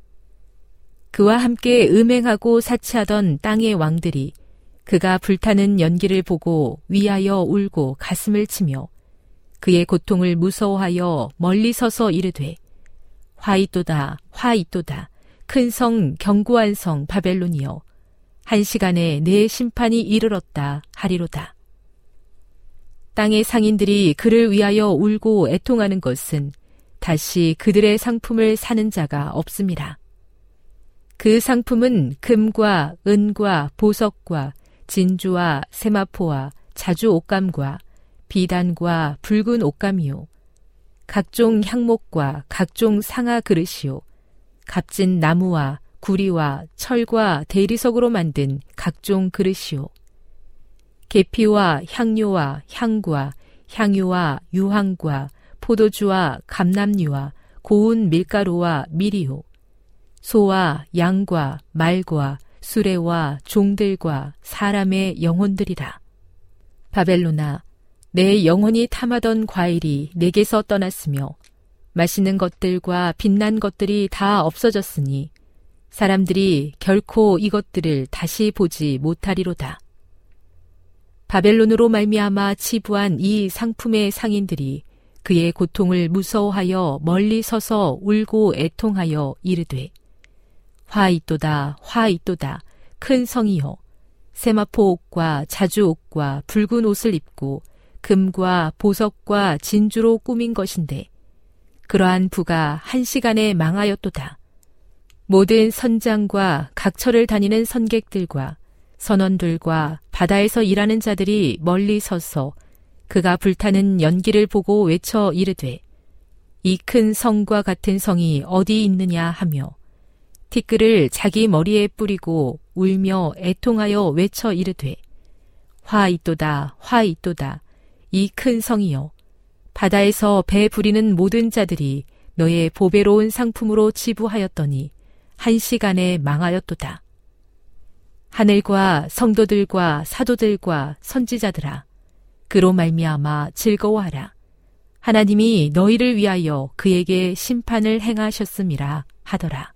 그와 함께 음행하고 사치하던 땅의 왕들이 그가 불타는 연기를 보고 위하여 울고 가슴을 치며 그의 고통을 무서워하여 멀리 서서 이르되 화 있도다 화 있도다 큰 성 견고한 성 바벨론이여, 한 시간에 내 심판이 이르렀다 하리로다. 땅의 상인들이 그를 위하여 울고 애통하는 것은 다시 그들의 상품을 사는 자가 없음이라. 그 상품은 금과 은과 보석과 진주와 세마포와 자주 옷감과 비단과 붉은 옷감이요, 각종 향목과 각종 상아 그릇이요, 값진 나무와 구리와 철과 대리석으로 만든 각종 그릇이요, 계피와 향료와 향과 향유와 유황과 포도주와 감람류와 고운 밀가루와 미리요, 소와 양과 말과 수레와 종들과 사람의 영혼들이라. 바벨론아, 내 영혼이 탐하던 과일이 내게서 떠났으며 맛있는 것들과 빛난 것들이 다 없어졌으니 사람들이 결코 이것들을 다시 보지 못하리로다. 바벨론으로 말미암아 치부한 이 상품의 상인들이 그의 고통을 무서워하여 멀리 서서 울고 애통하여 이르되, 화 있도다, 화 있도다, 큰 성이여, 세마포 옷과 자주 옷과 붉은 옷을 입고 금과 보석과 진주로 꾸민 것인데 그러한 부가 한 시간에 망하였도다. 모든 선장과 각처를 다니는 선객들과 선원들과 바다에서 일하는 자들이 멀리 서서 그가 불타는 연기를 보고 외쳐 이르되, 이 큰 성과 같은 성이 어디 있느냐 하며 티끌을 자기 머리에 뿌리고 울며 애통하여 외쳐 이르되, 화 있도다, 화 있도다, 이 큰 성이여, 바다에서 배 부리는 모든 자들이 너의 보배로운 상품으로 치부하였더니 한 시간에 망하였도다. 하늘과 성도들과 사도들과 선지자들아, 그로 말미암아 즐거워하라. 하나님이 너희를 위하여 그에게 심판을 행하셨음이라 하더라.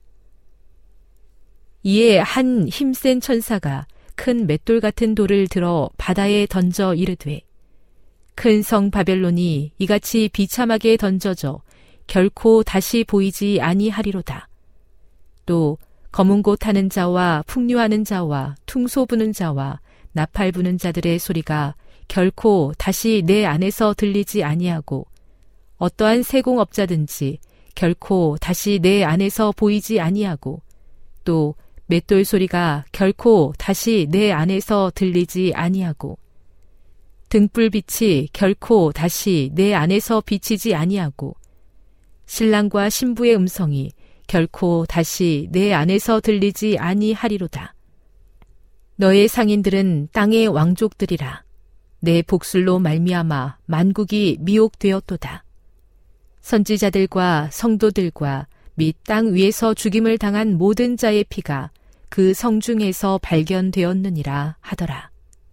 이에 한 힘센 천사가 큰 맷돌 같은 돌을 들어 바다에 던져 이르되, 큰 성 바벨론이 이같이 비참하게 던져져 결코 다시 보이지 아니하리로다. 또 검은 곳 타는 자와 풍류하는 자와 퉁소 부는 자와 나팔 부는 자들의 소리가 결코 다시 내 안에서 들리지 아니하고 어떠한 세공업자든지 결코 다시 내 안에서 보이지 아니하고 또 맷돌 소리가 결코 다시 내 안에서 들리지 아니하고 등불빛이 결코 다시 내 안에서 비치지 아니하고 신랑과 신부의 음성이 결코 다시 내 안에서 들리지 아니하리로다. 너의 상인들은 땅의 왕족들이라. 내 복술로 말미암아 만국이 미혹되었도다. 선지자들과 성도들과 및 땅 위에서 죽임을 당한 모든 자의 피가 그 성중에서 발견되었느니라 하더라.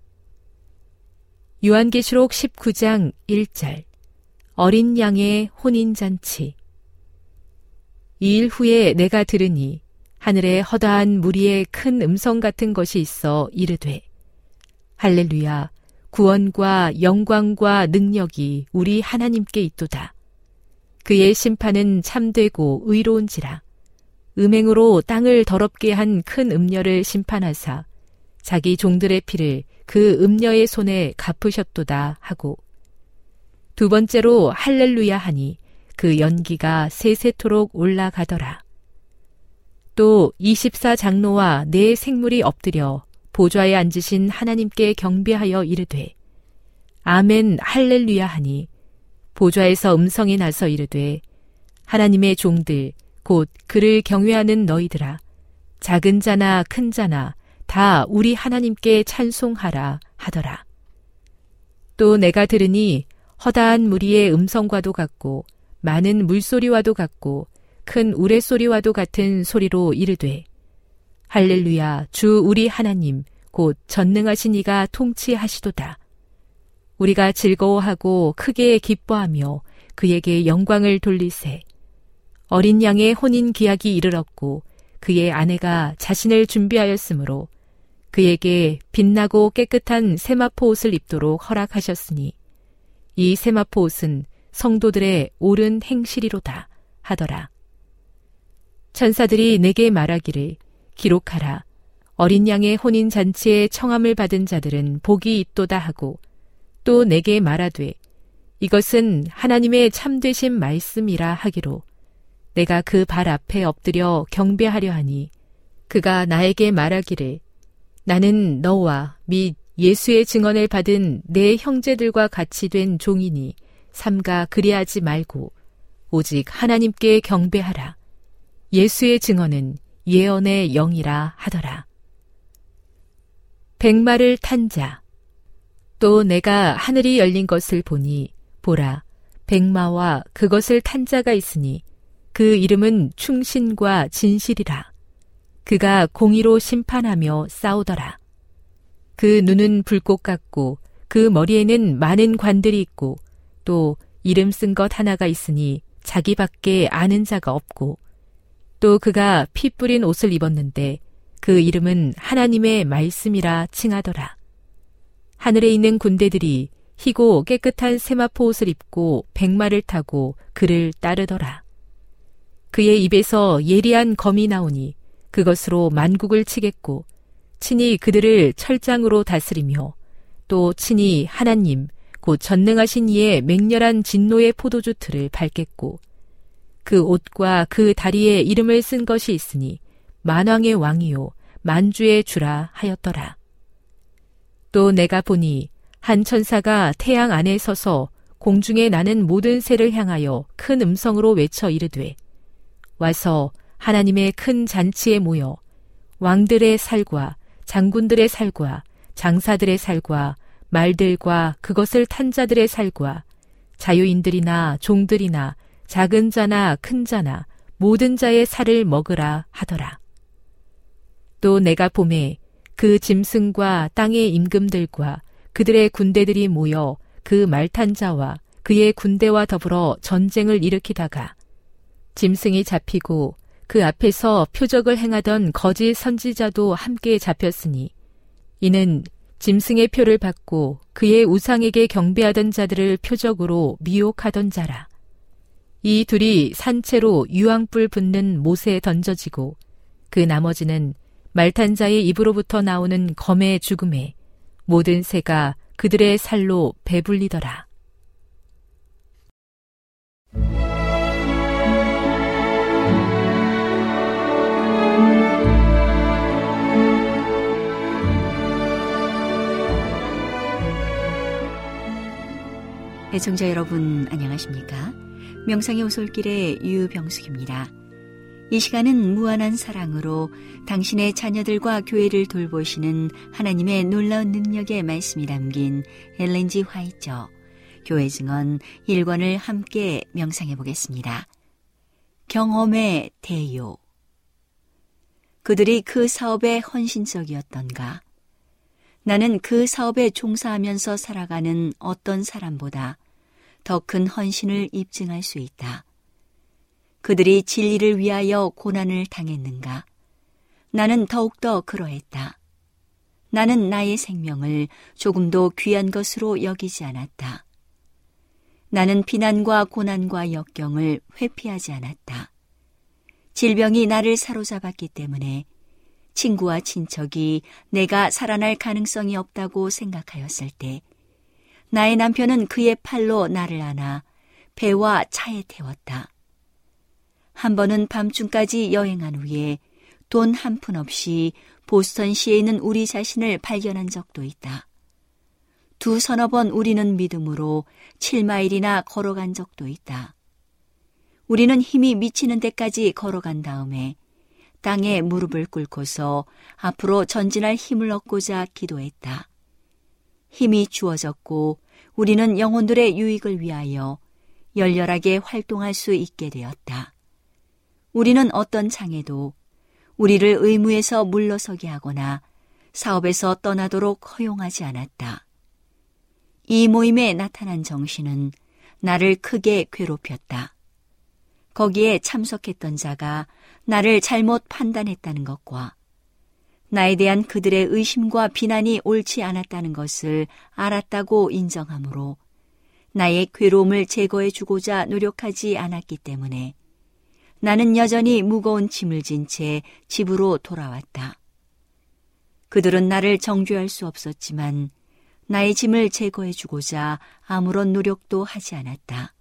요한계시록 십구 장 일 절. 어린 양의 혼인잔치. 이 일 후에 내가 들으니 하늘에 허다한 무리의 큰 음성 같은 것이 있어 이르되, 할렐루야, 구원과 영광과 능력이 우리 하나님께 있도다. 그의 심판은 참되고 의로운지라. 음행으로 땅을 더럽게 한 큰 음녀를 심판하사 자기 종들의 피를 그 음녀의 손에 갚으셨도다 하고, 두 번째로 할렐루야 하니 그 연기가 세세토록 올라가더라. 또 이십사 장로와 네 생물이 엎드려 보좌에 앉으신 하나님께 경배하여 이르되, 아멘 할렐루야 하니 보좌에서 음성이 나서 이르되, 하나님의 종들 곧 그를 경외하는 너희들아, 작은 자나 큰 자나 다 우리 하나님께 찬송하라 하더라. 또 내가 들으니 허다한 무리의 음성과도 같고 많은 물소리와도 같고 큰 우레소리와도 같은 소리로 이르되, 할렐루야, 주 우리 하나님 곧 전능하신 이가 통치하시도다. 우리가 즐거워하고 크게 기뻐하며 그에게 영광을 돌리세. 어린 양의 혼인 기약이 이르렀고 그의 아내가 자신을 준비하였으므로 그에게 빛나고 깨끗한 세마포 옷을 입도록 허락하셨으니 이 세마포 옷은 성도들의 옳은 행실이로다 하더라. 천사들이 내게 말하기를, 기록하라. 어린 양의 혼인 잔치에 청함을 받은 자들은 복이 있도다 하고, 또 내게 말하되, 이것은 하나님의 참되신 말씀이라 하기로 내가 그 발 앞에 엎드려 경배하려 하니, 그가 나에게 말하기를, 나는 너와 및 예수의 증언을 받은 내 형제들과 같이 된 종이니 삼가 그리하지 말고 오직 하나님께 경배하라. 예수의 증언은 예언의 영이라 하더라. 백마를 탄 자. 또 내가 하늘이 열린 것을 보니 보라 백마와 그것을 탄 자가 있으니 그 이름은 충신과 진실이라. 그가 공의로 심판하며 싸우더라. 그 눈은 불꽃 같고 그 머리에는 많은 관들이 있고 또 이름 쓴 것 하나가 있으니 자기밖에 아는 자가 없고 또 그가 피 뿌린 옷을 입었는데 그 이름은 하나님의 말씀이라 칭하더라. 하늘에 있는 군대들이 희고 깨끗한 세마포 옷을 입고 백마를 타고 그를 따르더라. 그의 입에서 예리한 검이 나오니 그것으로 만국을 치겠고 친히 그들을 철장으로 다스리며 또 친히 하나님 곧 전능하신 이의 맹렬한 진노의 포도주 틀을 밟겠고 그 옷과 그 다리에 이름을 쓴 것이 있으니 만왕의 왕이요 만주의 주라 하였더라. 또 내가 보니 한 천사가 태양 안에 서서 공중에 나는 모든 새를 향하여 큰 음성으로 외쳐 이르되 와서 하나님의 큰 잔치에 모여 왕들의 살과 장군들의 살과 장사들의 살과 말들과 그것을 탄 자들의 살과 자유인들이나 종들이나 작은 자나 큰 자나 모든 자의 살을 먹으라 하더라. 또 내가 보매 그 짐승과 땅의 임금들과 그들의 군대들이 모여 그 말탄 자와 그의 군대와 더불어 전쟁을 일으키다가 짐승이 잡히고 그 앞에서 표적을 행하던 거짓 선지자도 함께 잡혔으니 이는 짐승의 표를 받고 그의 우상에게 경배하던 자들을 표적으로 미혹하던 자라. 이 둘이 산채로 유황불 붙는 못에 던져지고 그 나머지는 말탄 자의 입으로부터 나오는 검의 죽음에 모든 새가 그들의 살로 배불리더라. 애청자 여러분 안녕하십니까? 명상의 오솔길의 유병숙입니다. 이 시간은 무한한 사랑으로 당신의 자녀들과 교회를 돌보시는 하나님의 놀라운 능력의 말씀이 담긴 엘렌 지 화이처 교회 증언 일 권을 함께 명상해 보겠습니다. 경험의 대요. 그들이 그 사업에 헌신적이었던가? 나는 그 사업에 종사하면서 살아가는 어떤 사람보다 더 큰 헌신을 입증할 수 있다. 그들이 진리를 위하여 고난을 당했는가? 나는 더욱더 그러했다. 나는 나의 생명을 조금도 귀한 것으로 여기지 않았다. 나는 비난과 고난과 역경을 회피하지 않았다. 질병이 나를 사로잡았기 때문에 친구와 친척이 내가 살아날 가능성이 없다고 생각하였을 때 나의 남편은 그의 팔로 나를 안아 배와 차에 태웠다. 한 번은 밤중까지 여행한 후에 돈 한 푼 없이 보스턴시에 있는 우리 자신을 발견한 적도 있다. 두 서너 번 우리는 믿음으로 칠 마일이나 걸어간 적도 있다. 우리는 힘이 미치는 데까지 걸어간 다음에 땅에 무릎을 꿇고서 앞으로 전진할 힘을 얻고자 기도했다. 힘이 주어졌고 우리는 영혼들의 유익을 위하여 열렬하게 활동할 수 있게 되었다. 우리는 어떤 장애도 우리를 의무에서 물러서게 하거나 사업에서 떠나도록 허용하지 않았다. 이 모임에 나타난 정신은 나를 크게 괴롭혔다. 거기에 참석했던 자가 나를 잘못 판단했다는 것과 나에 대한 그들의 의심과 비난이 옳지 않았다는 것을 알았다고 인정하므로 나의 괴로움을 제거해주고자 노력하지 않았기 때문에 나는 여전히 무거운 짐을 진 채 집으로 돌아왔다. 그들은 나를 정죄할 수 없었지만 나의 짐을 제거해주고자 아무런 노력도 하지 않았다.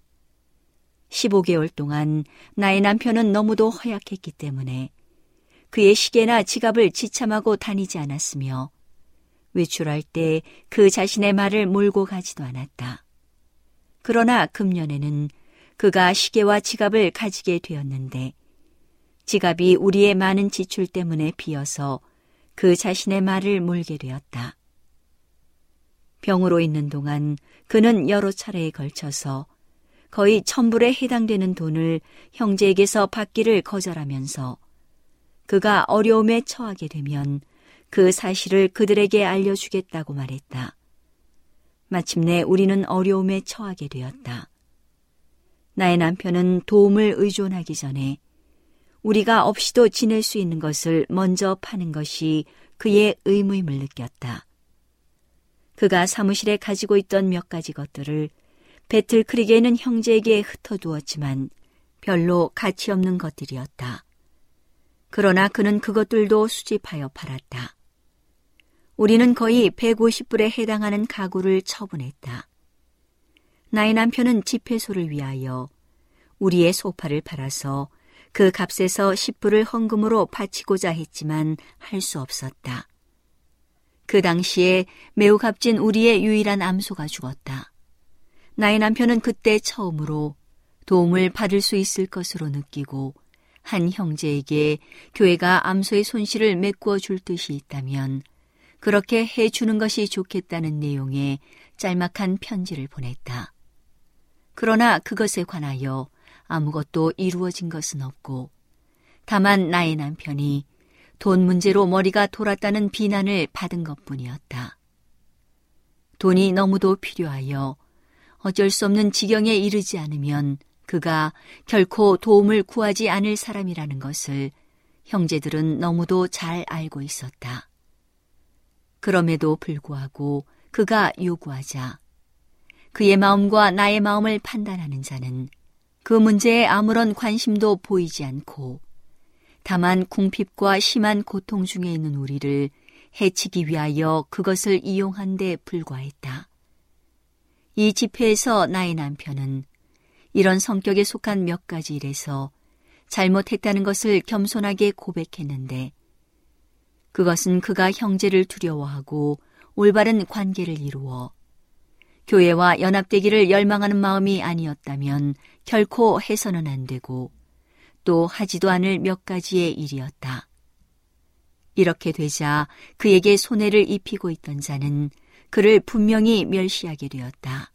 십오 개월 동안 나의 남편은 너무도 허약했기 때문에 그의 시계나 지갑을 지참하고 다니지 않았으며 외출할 때 그 자신의 말을 몰고 가지도 않았다. 그러나 금년에는 그가 시계와 지갑을 가지게 되었는데 지갑이 우리의 많은 지출 때문에 비어서 그 자신의 말을 몰게 되었다. 병으로 있는 동안 그는 여러 차례에 걸쳐서 거의 천불에 해당되는 돈을 형제에게서 받기를 거절하면서 그가 어려움에 처하게 되면 그 사실을 그들에게 알려주겠다고 말했다. 마침내 우리는 어려움에 처하게 되었다. 나의 남편은 도움을 의존하기 전에 우리가 없이도 지낼 수 있는 것을 먼저 파는 것이 그의 의무임을 느꼈다. 그가 사무실에 가지고 있던 몇 가지 것들을 배틀크릭에 있는 형제에게 흩어두었지만 별로 가치 없는 것들이었다. 그러나 그는 그것들도 수집하여 팔았다. 우리는 거의 백오십 불에 해당하는 가구를 처분했다. 나의 남편은 집회소를 위하여 우리의 소파를 팔아서 그 값에서 십 불을 헌금으로 바치고자 했지만 할 수 없었다. 그 당시에 매우 값진 우리의 유일한 암소가 죽었다. 나의 남편은 그때 처음으로 도움을 받을 수 있을 것으로 느끼고 한 형제에게 교회가 암소의 손실을 메꾸어 줄 뜻이 있다면 그렇게 해주는 것이 좋겠다는 내용의 짤막한 편지를 보냈다. 그러나 그것에 관하여 아무것도 이루어진 것은 없고 다만 나의 남편이 돈 문제로 머리가 돌았다는 비난을 받은 것뿐이었다. 돈이 너무도 필요하여 어쩔 수 없는 지경에 이르지 않으면 그가 결코 도움을 구하지 않을 사람이라는 것을 형제들은 너무도 잘 알고 있었다. 그럼에도 불구하고 그가 요구하자 그의 마음과 나의 마음을 판단하는 자는 그 문제에 아무런 관심도 보이지 않고 다만 궁핍과 심한 고통 중에 있는 우리를 해치기 위하여 그것을 이용한 데 불과했다. 이 집회에서 나의 남편은 이런 성격에 속한 몇 가지 일에서 잘못했다는 것을 겸손하게 고백했는데 그것은 그가 형제를 두려워하고 올바른 관계를 이루어 교회와 연합되기를 열망하는 마음이 아니었다면 결코 해서는 안 되고 또 하지도 않을 몇 가지의 일이었다. 이렇게 되자 그에게 손해를 입히고 있던 자는 그를 분명히 멸시하게 되었다.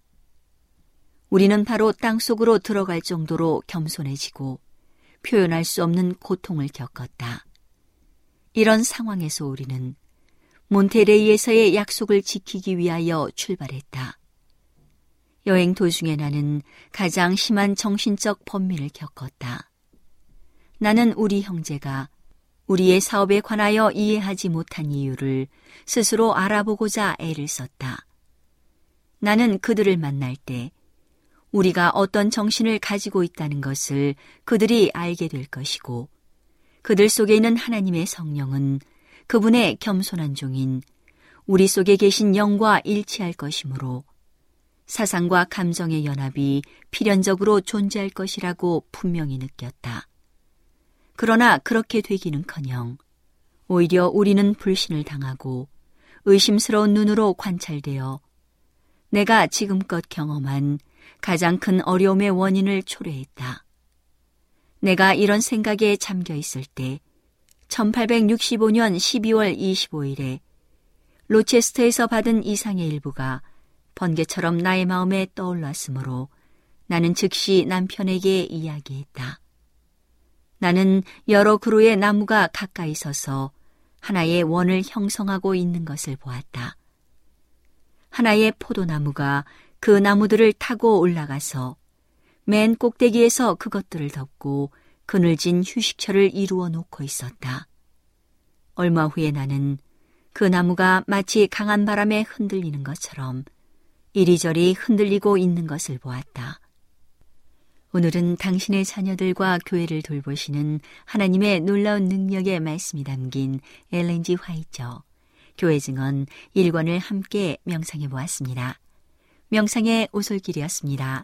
우리는 바로 땅속으로 들어갈 정도로 겸손해지고 표현할 수 없는 고통을 겪었다. 이런 상황에서 우리는 몬테레이에서의 약속을 지키기 위하여 출발했다. 여행 도중에 나는 가장 심한 정신적 번민을 겪었다. 나는 우리 형제가 우리의 사업에 관하여 이해하지 못한 이유를 스스로 알아보고자 애를 썼다. 나는 그들을 만날 때 우리가 어떤 정신을 가지고 있다는 것을 그들이 알게 될 것이고 그들 속에 있는 하나님의 성령은 그분의 겸손한 종인 우리 속에 계신 영과 일치할 것이므로 사상과 감정의 연합이 필연적으로 존재할 것이라고 분명히 느꼈다. 그러나 그렇게 되기는커녕 오히려 우리는 불신을 당하고 의심스러운 눈으로 관찰되어 내가 지금껏 경험한 가장 큰 어려움의 원인을 초래했다. 내가 이런 생각에 잠겨 있을 때 천팔백육십오 년 십이월 이십오일에 로체스터에서 받은 이상의 일부가 번개처럼 나의 마음에 떠올랐으므로 나는 즉시 남편에게 이야기했다. 나는 여러 그루의 나무가 가까이 서서 하나의 원을 형성하고 있는 것을 보았다. 하나의 포도나무가 그 나무들을 타고 올라가서 맨 꼭대기에서 그것들을 덮고 그늘진 휴식처를 이루어 놓고 있었다. 얼마 후에 나는 그 나무가 마치 강한 바람에 흔들리는 것처럼 이리저리 흔들리고 있는 것을 보았다. 오늘은 당신의 자녀들과 교회를 돌보시는 하나님의 놀라운 능력의 말씀이 담긴 엘렌 지 화이처 교회 증언 일 권을 함께 명상해 보았습니다. 명상의 오솔길이었습니다.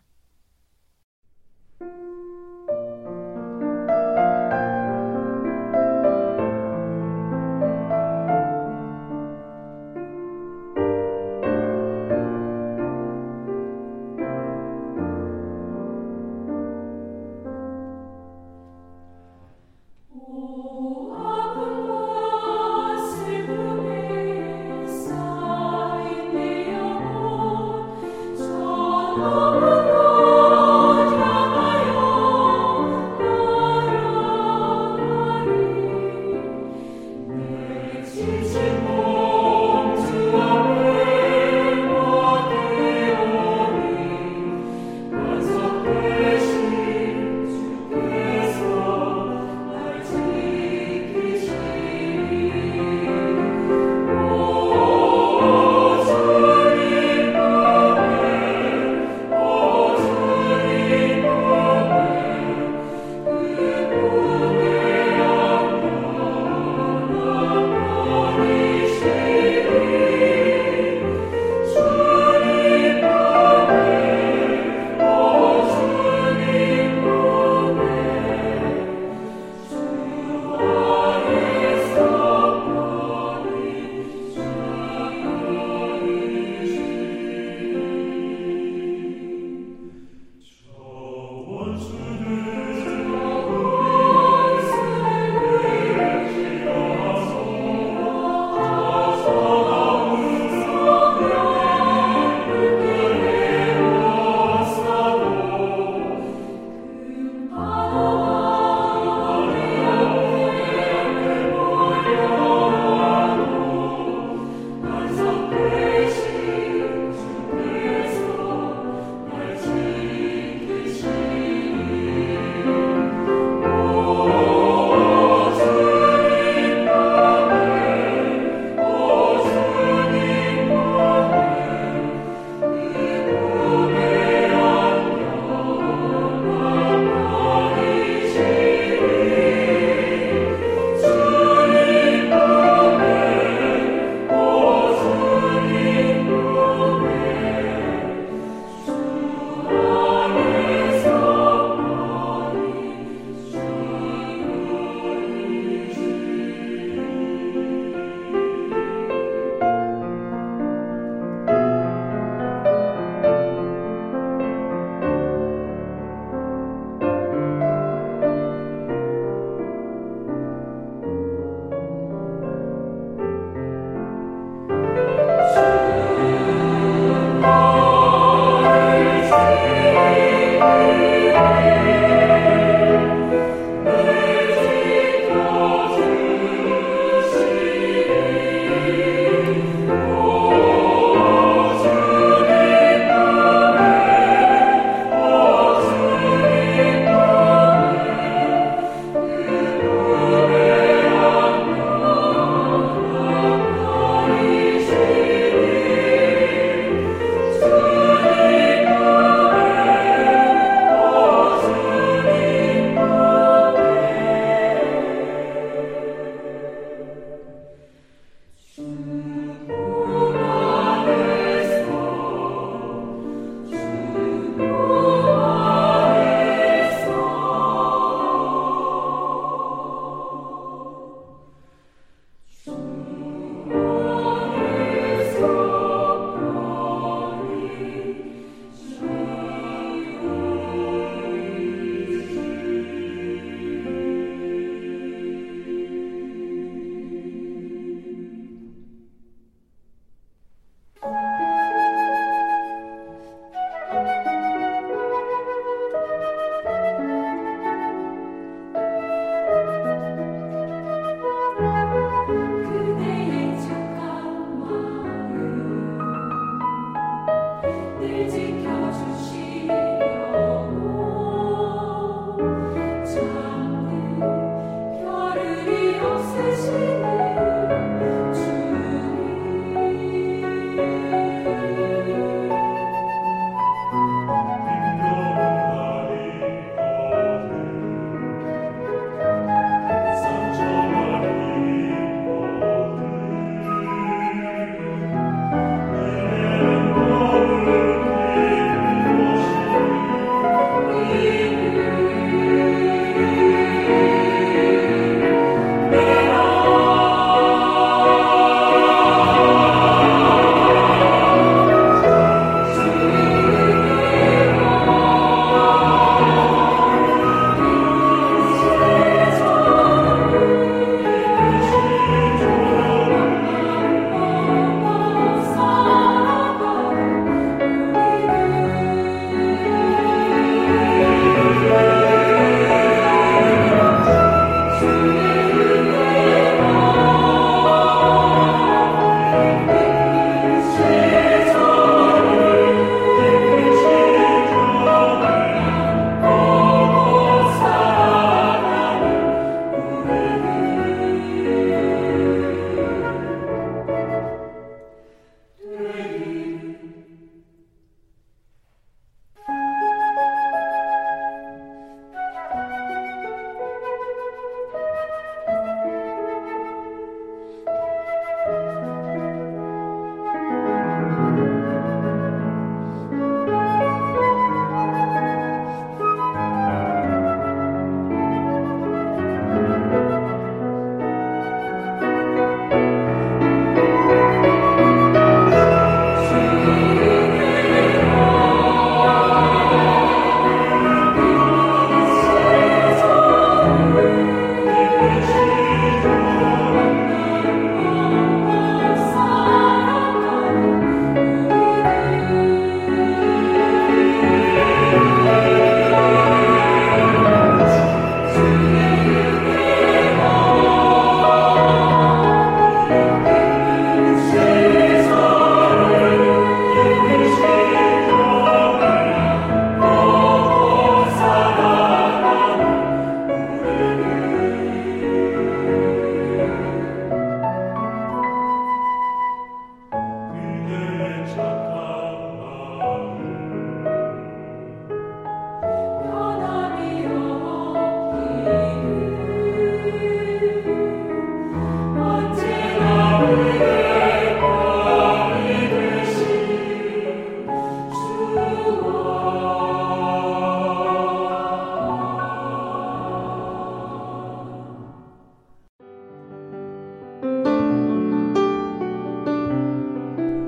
슬픔에 쌓인 내 영혼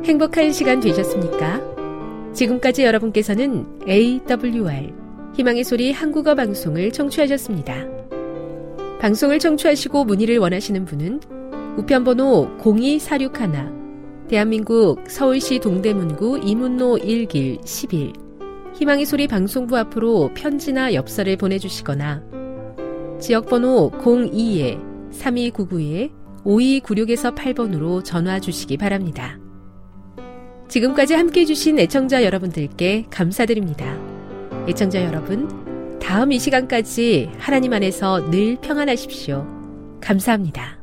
행복한 시간 되셨습니까? 지금까지 여러분께서는 에이더블유알 희망의 소리 한국어 방송을 청취하셨습니다. 방송을 청취하시고 문의를 원하시는 분은 우편번호 공이사육일 대한민국 서울시 동대문구 이문로 일 길 십일 희망의 소리 방송부 앞으로 편지나 엽서를 보내주시거나 지역번호 공이 삼이구구 오이구육에서 팔 번으로 전화 주시기 바랍니다. 지금까지 함께해 주신 애청자 여러분들께 감사드립니다. 애청자 여러분, 다음 이 시간까지 하나님 안에서 늘 평안하십시오. 감사합니다.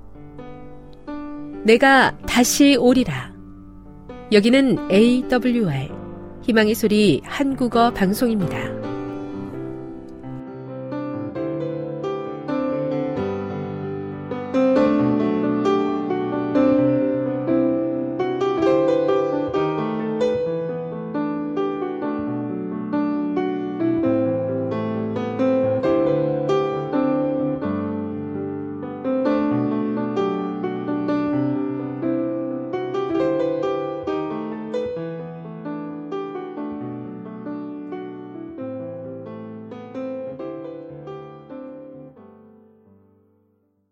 내가 다시 오리라. 여기는 에이더블유알 희망의 소리 한국어 방송입니다.